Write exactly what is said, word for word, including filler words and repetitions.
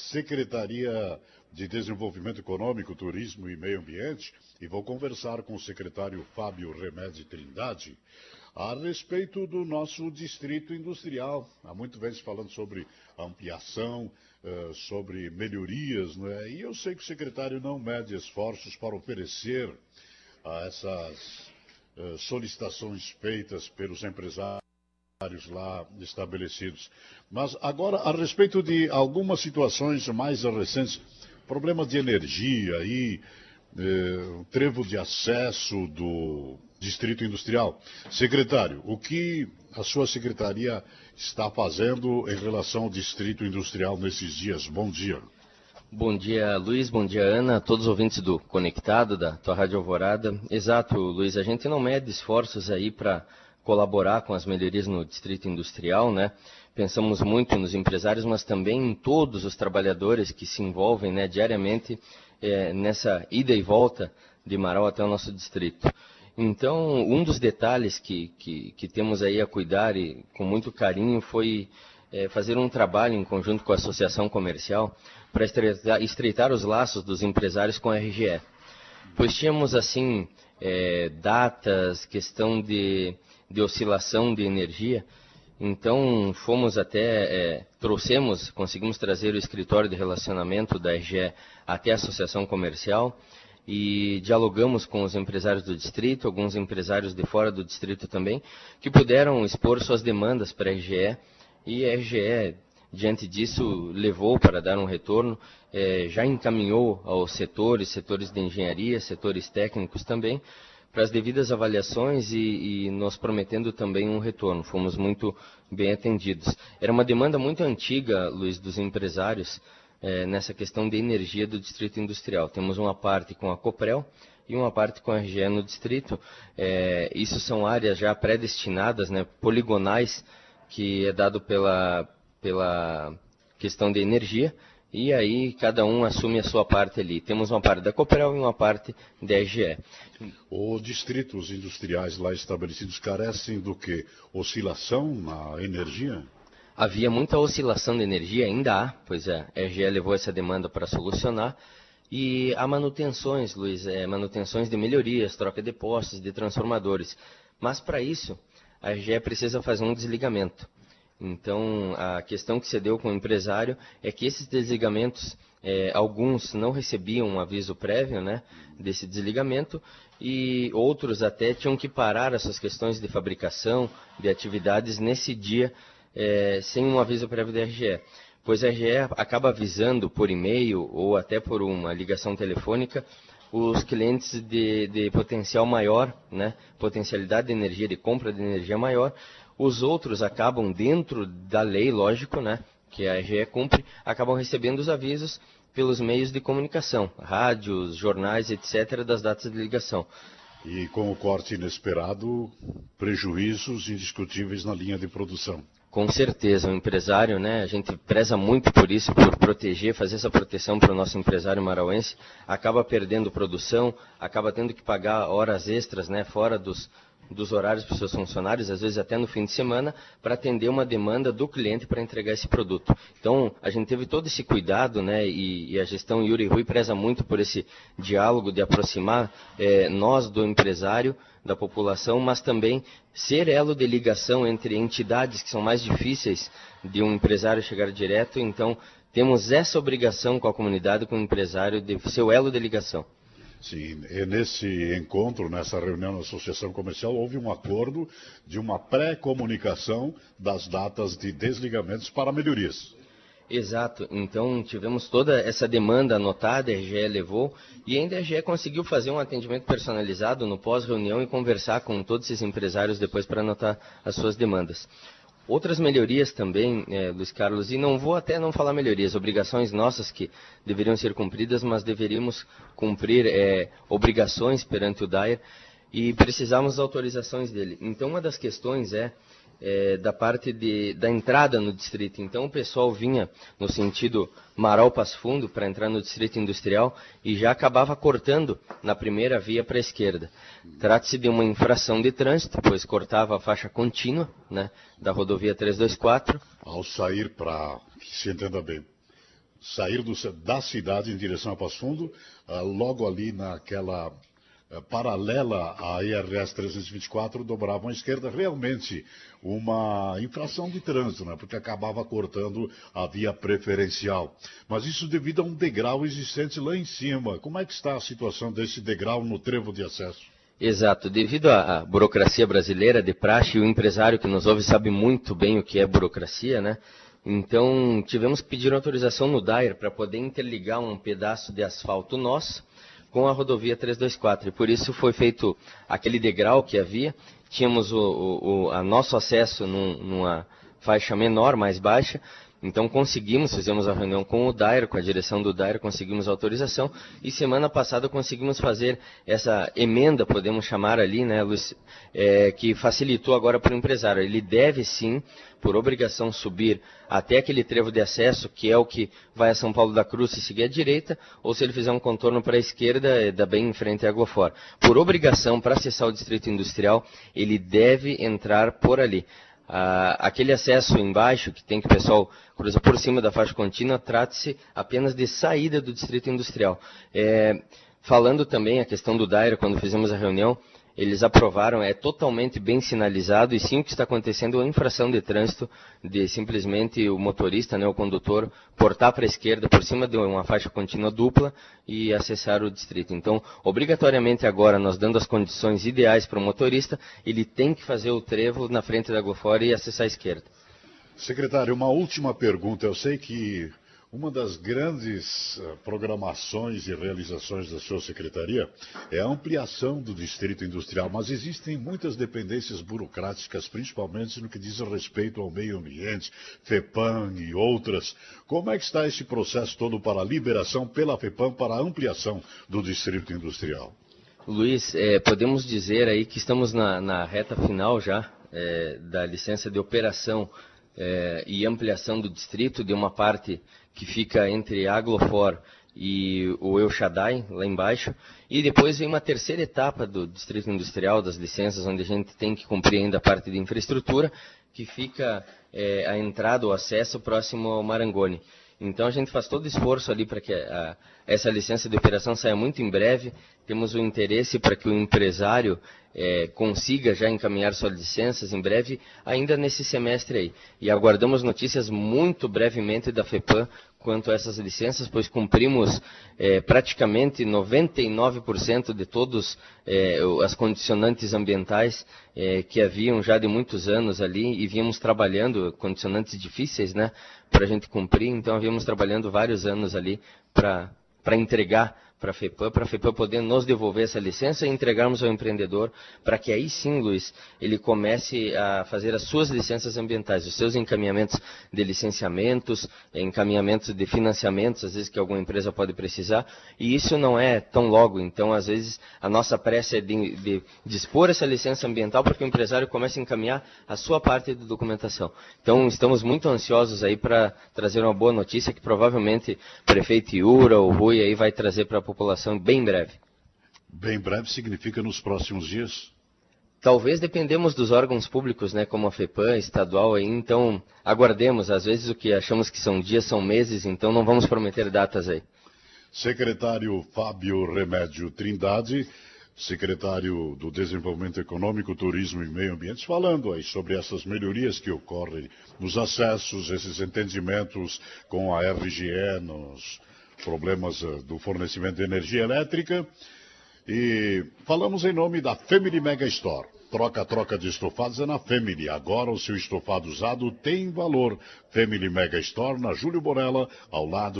Secretaria de Desenvolvimento Econômico, Turismo e Meio Ambiente e vou conversar com o secretário Fábio Remedi Trindade a respeito do nosso distrito industrial. Há muito vezes falando sobre ampliação, uh, sobre melhorias, né? E eu sei que o secretário não mede esforços para oferecer a essas uh, solicitações feitas pelos empresários lá estabelecidos. Mas agora, a respeito de algumas situações mais recentes, problemas de energia e eh, trevo de acesso do Distrito Industrial. Secretário, o que a sua secretaria está fazendo em relação ao Distrito Industrial nesses dias? Bom dia. Bom dia, Luiz. Bom dia, Ana. Todos os ouvintes do Conectado, da tua Rádio Alvorada. Exato, Luiz. A gente não mede esforços aí para colaborar com as melhorias no Distrito Industrial, né? Pensamos muito nos empresários, mas também em todos os trabalhadores que se envolvem, né, diariamente é, nessa ida e volta de Marau até o nosso distrito. Então, um dos detalhes que, que, que temos aí a cuidar e com muito carinho foi é, fazer um trabalho em conjunto com a Associação Comercial para estreitar, estreitar os laços dos empresários com a R G E. Pois tínhamos, assim, é, datas, questão de, de oscilação de energia. Então, fomos até, é, trouxemos, conseguimos trazer o escritório de relacionamento da R G E até a Associação Comercial e dialogamos com os empresários do distrito, alguns empresários de fora do distrito também, que puderam expor suas demandas para a R G E e a R G E, diante disso, levou para dar um retorno, é, já encaminhou aos setores, setores de engenharia, setores técnicos também, para as devidas avaliações e, e nos prometendo também um retorno. Fomos muito bem atendidos. Era uma demanda muito antiga, Luiz, dos empresários, é, nessa questão de energia do Distrito Industrial. Temos uma parte com a Coprel e uma parte com a R G E no distrito. É, isso são áreas já pré-destinadas, né, poligonais, que é dado pela, pela questão de energia. E aí cada um assume a sua parte ali. Temos uma parte da Coprel e uma parte da R G E. Os distritos industriais lá estabelecidos carecem do quê? Oscilação na energia? Havia muita oscilação de energia, ainda há, pois é, a R G E levou essa demanda para solucionar. E há manutenções, Luiz, é, manutenções de melhorias, troca de postes, de transformadores. Mas para isso, a R G E precisa fazer um desligamento. Então, a questão que se deu com o empresário é que esses desligamentos, é, alguns não recebiam um aviso prévio, né, desse desligamento, e outros até tinham que parar as suas questões de fabricação, de atividades nesse dia, é, sem um aviso prévio da R G E. Pois a R G E acaba avisando por e-mail ou até por uma ligação telefônica os clientes de, de potencial maior, né, potencialidade de energia, de compra de energia maior. Os outros acabam dentro da lei, lógico, né, que a R G E cumpre, acabam recebendo os avisos pelos meios de comunicação, rádios, jornais, etcétera, das datas de ligação. E com o corte inesperado, prejuízos indiscutíveis na linha de produção. Com certeza, o empresário, né, a gente preza muito por isso, por proteger, fazer essa proteção para o nosso empresário marauense, acaba perdendo produção, acaba tendo que pagar horas extras, né, fora dos, dos horários para os seus funcionários, às vezes até no fim de semana, para atender uma demanda do cliente para entregar esse produto. Então, a gente teve todo esse cuidado, né, e, e a gestão Yuri Rui preza muito por esse diálogo de aproximar eh, nós do empresário, da população, mas também ser elo de ligação entre entidades que são mais difíceis de um empresário chegar direto. Então, temos essa obrigação com a comunidade, com o empresário, de ser o elo de ligação. Sim, e nesse encontro, nessa reunião na Associação Comercial, houve um acordo de uma pré-comunicação das datas de desligamentos para melhorias. Exato, então tivemos toda essa demanda anotada, a R G E levou, e ainda a R G E conseguiu fazer um atendimento personalizado no pós-reunião e conversar com todos esses empresários depois para anotar as suas demandas. Outras melhorias também, é, Luiz Carlos, e não vou até não falar melhorias, obrigações nossas que deveriam ser cumpridas, mas deveríamos cumprir é, obrigações perante o D A E R e precisamos das autorizações dele. Então uma das questões é, é da parte de, da entrada no distrito. Então o pessoal vinha no sentido Marau-Passo Fundo para entrar no distrito industrial e já acabava cortando na primeira via para a esquerda. Trata-se de uma infração de trânsito, pois cortava a faixa contínua, né, da rodovia trezentos e vinte e quatro. Ao sair para, que se entenda bem, sair do, da cidade em direção a Passo Fundo, uh, logo ali naquela uh, paralela à I R S trezentos e vinte e quatro, dobravam à esquerda, realmente uma infração de trânsito, né? Porque acabava cortando a via preferencial. Mas isso devido a um degrau existente lá em cima. Como é que está a situação desse degrau no trevo de acesso? Exato. Devido à burocracia brasileira de praxe, o empresário que nos ouve sabe muito bem o que é burocracia, né? Então, tivemos que pedir autorização no D A I R para poder interligar um pedaço de asfalto nosso com a rodovia trezentos e vinte e quatro. E por isso foi feito aquele degrau que havia. Tínhamos o, o, o a nosso acesso num, numa faixa menor, mais baixa. Então conseguimos, fizemos a reunião com o D A I R, com a direção do D A I R, conseguimos a autorização. E semana passada conseguimos fazer essa emenda, podemos chamar ali, né, Luiz, é, que facilitou agora para o empresário. Ele deve sim, por obrigação, subir até aquele trevo de acesso, que é o que vai a São Paulo da Cruz e seguir à direita, ou se ele fizer um contorno para a esquerda, dá bem em frente à Água Fora. Por obrigação, para acessar o Distrito Industrial, ele deve entrar por ali. Ah, aquele acesso embaixo, que tem que o pessoal cruza por cima da faixa contínua, trata-se apenas de saída do Distrito Industrial. É, falando também a questão do D A I R, quando fizemos a reunião, eles aprovaram, é totalmente bem sinalizado, e sim o que está acontecendo é uma infração de trânsito, de simplesmente o motorista, né, o condutor, portar para a esquerda por cima de uma faixa contínua dupla e acessar o distrito. Então, obrigatoriamente agora, nós dando as condições ideais para o motorista, ele tem que fazer o trevo na frente da Água Fora e acessar a esquerda. Secretário, uma última pergunta. Eu sei que uma das grandes uh, programações e realizações da sua secretaria é a ampliação do distrito industrial, mas existem muitas dependências burocráticas, principalmente no que diz respeito ao meio ambiente, FEPAM e outras. Como é que está esse processo todo para a liberação pela FEPAM para a ampliação do distrito industrial? Luiz, é, podemos dizer aí que estamos na, na reta final já é, da licença de operação é, e ampliação do distrito, de uma parte que fica entre a Aglofor e o El Shaddai, lá embaixo. E depois vem uma terceira etapa do Distrito Industrial, das licenças, onde a gente tem que cumprir ainda a parte de infraestrutura, que fica é, a entrada, o acesso próximo ao Marangoni. Então a gente faz todo o esforço ali para que a, essa licença de operação saia muito em breve. Temos o interesse para que o empresário é, consiga já encaminhar suas licenças em breve, ainda nesse semestre aí. E aguardamos notícias muito brevemente da FEPAM quanto a essas licenças, pois cumprimos é, praticamente noventa e nove por cento de todas é, as condicionantes ambientais é, que haviam já de muitos anos ali, e vínhamos trabalhando, condicionantes difíceis, né, para a gente cumprir. Então havíamos trabalhando vários anos ali para para entregar para a FEPAM, para a FEPAM poder nos devolver essa licença e entregarmos ao empreendedor, para que aí sim, Luiz, ele comece a fazer as suas licenças ambientais, os seus encaminhamentos de licenciamentos, encaminhamentos de financiamentos, às vezes que alguma empresa pode precisar, e isso não é tão logo. Então, às vezes, a nossa pressa é de, de dispor essa licença ambiental para que o empresário comece a encaminhar a sua parte de documentação. Então, estamos muito ansiosos aí para trazer uma boa notícia, que provavelmente o prefeito Iura, o Rui, aí vai trazer para a população bem breve. Bem breve significa nos próximos dias? Talvez dependemos dos órgãos públicos, né, como a FEPAM, estadual, aí, então aguardemos. Às vezes o que achamos que são dias são meses, então não vamos prometer datas aí. Secretário Fábio Remédio Trindade, secretário do Desenvolvimento Econômico, Turismo e Meio Ambiente, falando aí sobre essas melhorias que ocorrem nos acessos, esses entendimentos com a R G E, nos problemas do fornecimento de energia elétrica. E falamos em nome da Family Mega Store. Troca-troca de estofados é na Family. Agora o seu estofado usado tem valor. Family Mega Store, na Júlio Borella, ao lado